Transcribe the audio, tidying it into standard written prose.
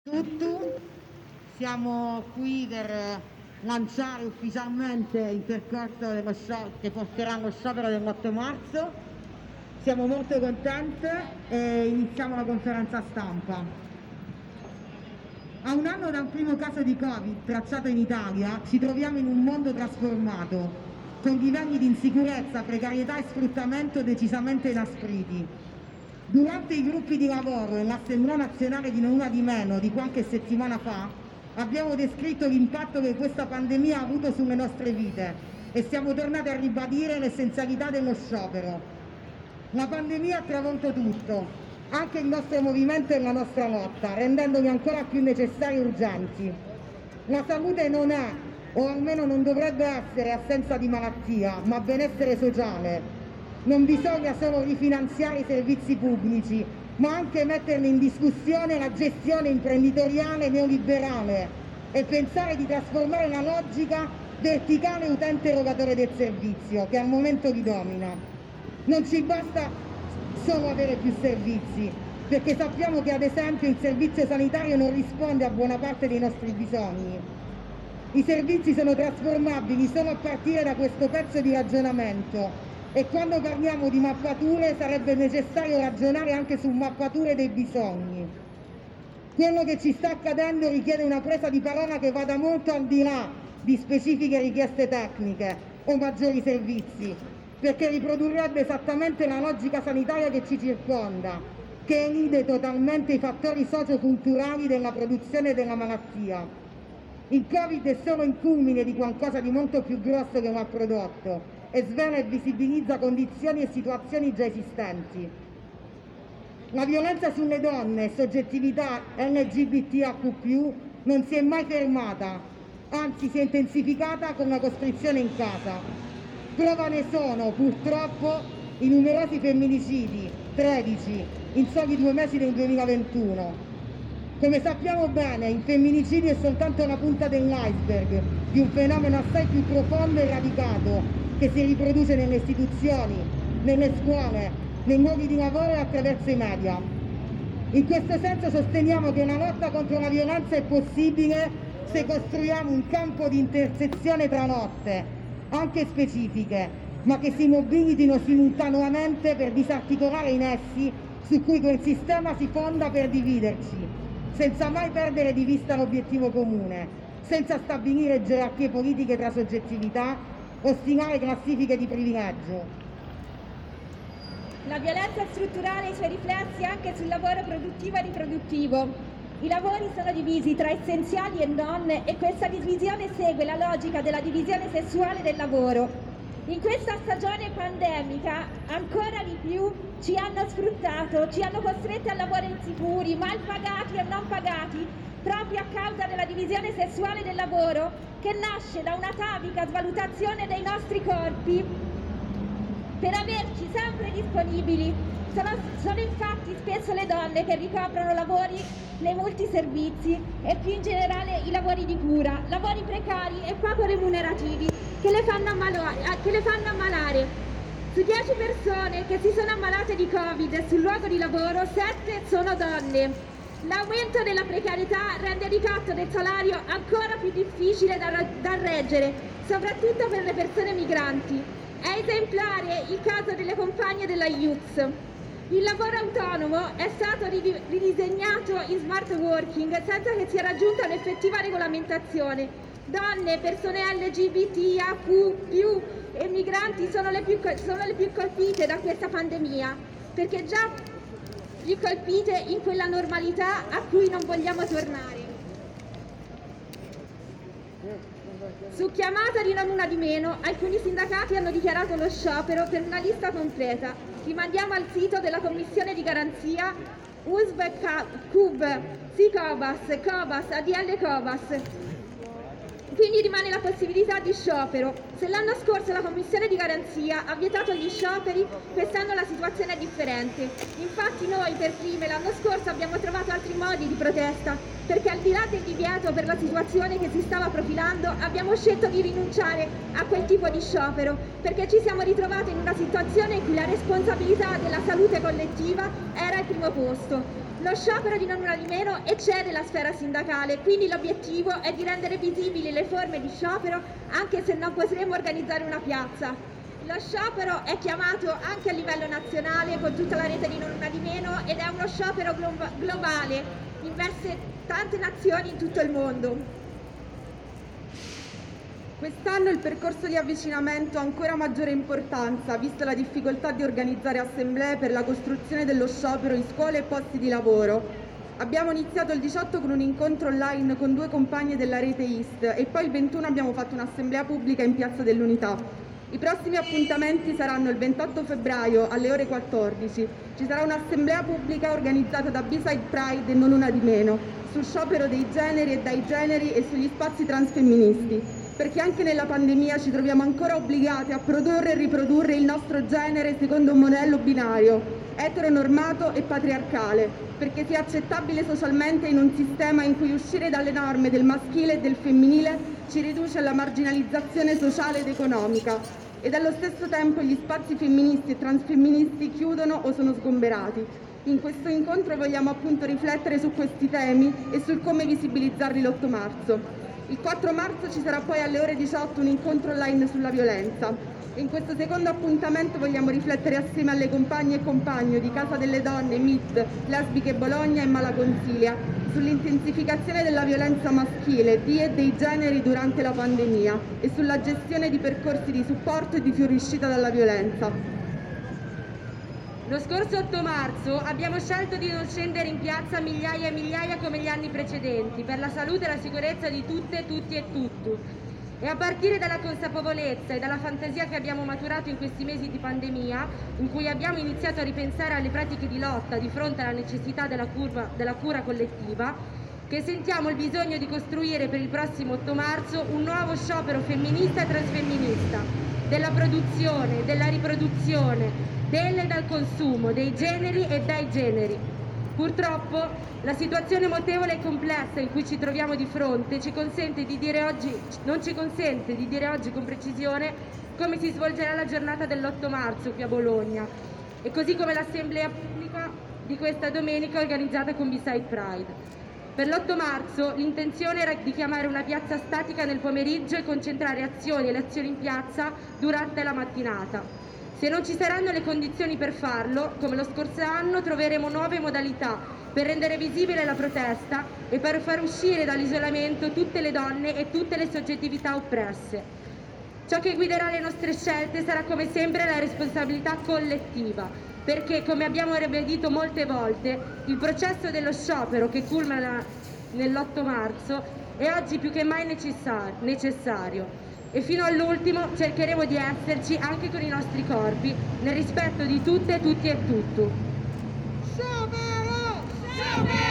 Tutto, siamo qui per lanciare ufficialmente il percorso che porterà allo sciopero del 8 marzo. Siamo molto contenti e iniziamo la conferenza stampa. A un anno da un primo caso di Covid tracciato in Italia, ci troviamo in un mondo trasformato, con livelli di insicurezza, precarietà e sfruttamento decisamente inaspriti. Durante i gruppi di lavoro e l'Assemblea nazionale di non una di meno di qualche settimana fa, abbiamo descritto l'impatto che questa pandemia ha avuto sulle nostre vite e siamo tornati a ribadire l'essenzialità dello sciopero. La pandemia ha travolto tutto, anche il nostro movimento e la nostra lotta, rendendoli ancora più necessari e urgenti. La salute non è, o almeno non dovrebbe essere, assenza di malattia, ma benessere sociale. Non bisogna solo rifinanziare i servizi pubblici, ma anche metterne in discussione la gestione imprenditoriale neoliberale e pensare di trasformare la logica verticale utente-erogatore del servizio, che al momento li domina. Non ci basta solo avere più servizi, perché sappiamo che ad esempio il servizio sanitario non risponde a buona parte dei nostri bisogni. I servizi sono trasformabili solo a partire da questo pezzo di ragionamento. E quando parliamo di mappature sarebbe necessario ragionare anche su mappature dei bisogni. Quello che ci sta accadendo richiede una presa di parola che vada molto al di là di specifiche richieste tecniche o maggiori servizi, perché riprodurrebbe esattamente la logica sanitaria che ci circonda, che elide totalmente i fattori socioculturali della produzione della malattia. Il Covid è solo il culmine di qualcosa di molto più grosso che lo ha prodotto e svela e visibilizza condizioni e situazioni già esistenti. La violenza sulle donne e soggettività LGBTQ+, non si è mai fermata, anzi si è intensificata con la costrizione in casa. Prova ne sono, purtroppo, i numerosi femminicidi, 13, in soli 2 mesi del 2021. Come sappiamo bene, il femminicidio è soltanto la punta dell'iceberg di un fenomeno assai più profondo e radicato che si riproduce nelle istituzioni, nelle scuole, nei luoghi di lavoro e attraverso i media. In questo senso sosteniamo che la lotta contro la violenza è possibile se costruiamo un campo di intersezione tra lotte, anche specifiche, ma che si mobilitino simultaneamente per disarticolare i nessi su cui quel sistema si fonda per dividerci, senza mai perdere di vista l'obiettivo comune, senza stabilire gerarchie politiche tra soggettività o stilare classifiche di privilegio. La violenza strutturale ha i suoi riflessi anche sul lavoro produttivo e riproduttivo. I lavori sono divisi tra essenziali e non, e questa divisione segue la logica della divisione sessuale del lavoro. In questa stagione pandemica ancora di più ci hanno sfruttato, ci hanno costretti a lavori insicuri, mal pagati e non pagati, proprio a causa della divisione sessuale del lavoro, che nasce da un'atavica svalutazione dei nostri corpi per averci sempre disponibili. Sono infatti spesso le donne che ricoprono lavori nei multiservizi e più in generale i lavori di cura, lavori precari e poco remunerativi che le fanno ammalare. Su 10 persone che si sono ammalate di Covid sul luogo di lavoro, 7 sono donne. L'aumento della precarietà rende il ricatto del salario ancora più difficile da reggere, soprattutto per le persone migranti. È esemplare il caso delle compagne della IUX. Il lavoro autonomo è stato ridisegnato in smart working senza che sia raggiunta un'effettiva regolamentazione. Donne, persone LGBTQ+, e migranti sono le più colpite da questa pandemia, perché già ricolpite in quella normalità a cui non vogliamo tornare. Su chiamata di non una di meno, alcuni sindacati hanno dichiarato lo sciopero per una lista completa. Rimandiamo al sito della Commissione di Garanzia USB, CUB, SICOBAS, COBAS, ADL COBAS. Quindi rimane la possibilità di sciopero. Se l'anno scorso la Commissione di Garanzia ha vietato gli scioperi, quest'anno la situazione è differente. Infatti noi per prime l'anno scorso abbiamo trovato altri modi di protesta, perché al di là del divieto per la situazione che si stava profilando, abbiamo scelto di rinunciare a quel tipo di sciopero, perché ci siamo ritrovati in una situazione in cui la responsabilità della salute collettiva era al primo posto. Lo sciopero di Non Una di Meno eccede la sfera sindacale, quindi l'obiettivo è di rendere visibili le forme di sciopero anche se non potremo organizzare una piazza. Lo sciopero è chiamato anche a livello nazionale con tutta la rete di Non Una di Meno ed è uno sciopero globale, investe tante nazioni in tutto il mondo. Quest'anno il percorso di avvicinamento ha ancora maggiore importanza, vista la difficoltà di organizzare assemblee per la costruzione dello sciopero in scuole e posti di lavoro. Abbiamo iniziato il 18 con un incontro online con 2 compagne della rete IST e poi il 21 abbiamo fatto un'assemblea pubblica in Piazza dell'Unità. I prossimi appuntamenti saranno il 28 febbraio alle ore 14. Ci sarà un'assemblea pubblica organizzata da B-Side Pride e Non Una di Meno, sul sciopero dei generi e dai generi e sugli spazi transfemministi. Perché anche nella pandemia ci troviamo ancora obbligati a produrre e riprodurre il nostro genere secondo un modello binario, eteronormato e patriarcale, perché sia accettabile socialmente in un sistema in cui uscire dalle norme del maschile e del femminile ci riduce alla marginalizzazione sociale ed economica, ed allo stesso tempo gli spazi femministi e transfemministi chiudono o sono sgomberati. In questo incontro vogliamo appunto riflettere su questi temi e sul come visibilizzarli l'8 marzo. Il 4 marzo ci sarà poi alle ore 18 un incontro online sulla violenza. In questo secondo appuntamento vogliamo riflettere assieme alle compagne e compagni di Casa delle Donne, MIT, Lesbiche Bologna e Malaconsilia sull'intensificazione della violenza maschile di e dei generi durante la pandemia e sulla gestione di percorsi di supporto e di fuoriuscita dalla violenza. Lo scorso 8 marzo abbiamo scelto di non scendere in piazza migliaia e migliaia come gli anni precedenti per la salute e la sicurezza di tutte, tutti e tutto. E a partire dalla consapevolezza e dalla fantasia che abbiamo maturato in questi mesi di pandemia, in cui abbiamo iniziato a ripensare alle pratiche di lotta di fronte alla necessità della cura collettiva, che sentiamo il bisogno di costruire per il prossimo 8 marzo un nuovo sciopero femminista e transfemminista, della produzione, della riproduzione, del e dal consumo, dei generi e dai generi. Purtroppo la situazione mutevole e complessa in cui ci troviamo di fronte non ci consente di dire oggi con precisione come si svolgerà la giornata dell'8 marzo qui a Bologna, e così come l'assemblea pubblica di questa domenica organizzata con B-Side Pride. Per l'8 marzo l'intenzione era di chiamare una piazza statica nel pomeriggio e concentrare azioni e lezioni in piazza durante la mattinata. Se non ci saranno le condizioni per farlo, come lo scorso anno, troveremo nuove modalità per rendere visibile la protesta e per far uscire dall'isolamento tutte le donne e tutte le soggettività oppresse. Ciò che guiderà le nostre scelte sarà come sempre la responsabilità collettiva, perché, come abbiamo ribadito molte volte, il processo dello sciopero che culmina nell'8 marzo è oggi più che mai necessario. E fino all'ultimo cercheremo di esserci anche con i nostri corpi, nel rispetto di tutte, tutti e tutto. Sciopero! Sciopero!